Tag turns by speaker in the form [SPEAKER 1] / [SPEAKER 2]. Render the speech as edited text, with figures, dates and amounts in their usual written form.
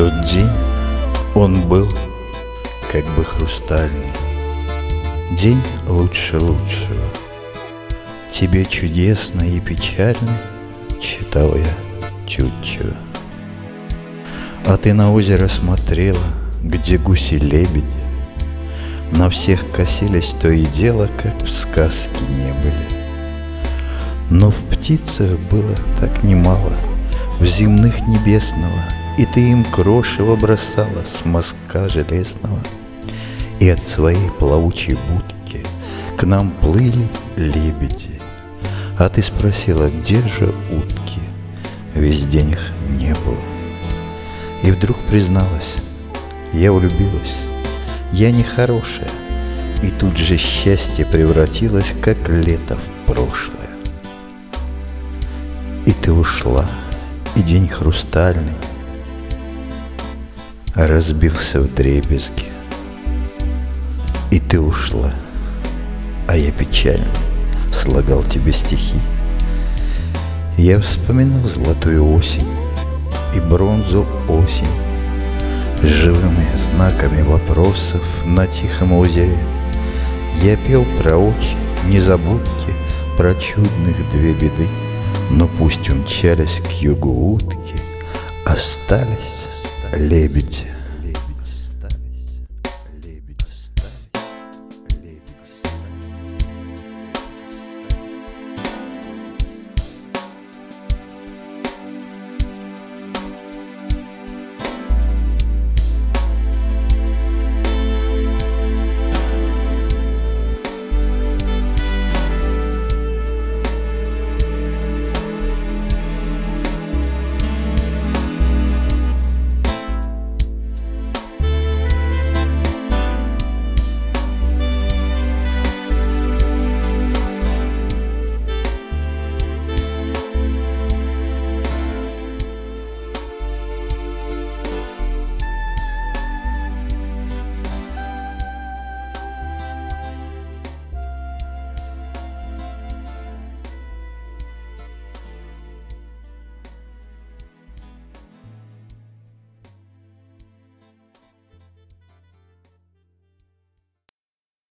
[SPEAKER 1] Тот день, он был как бы хрустальный. День лучше лучшего. Тебе чудесно и печально читал я чутчево. А ты на озеро смотрела, где гуси-лебеди на всех косились то и дело, как в сказке не были. Но в птицах было так немало, в земных небесного, и ты им крошево бросала с мазка железного. И от своей плавучей будки к нам плыли лебеди. А ты спросила, где же утки? Весь день их не было. И вдруг призналась, я влюбилась, я нехорошая. И тут же счастье превратилось, как лето в прошлое. И ты ушла, и день хрустальный разбился вдребезги. И ты ушла, а я печально слагал тебе стихи. Я вспоминал золотую осень и бронзу осени с живыми знаками вопросов на тихом озере. Я пел про очи, незабудки, про чудных две беды. Но пусть умчались к югу утки, остались лебеди.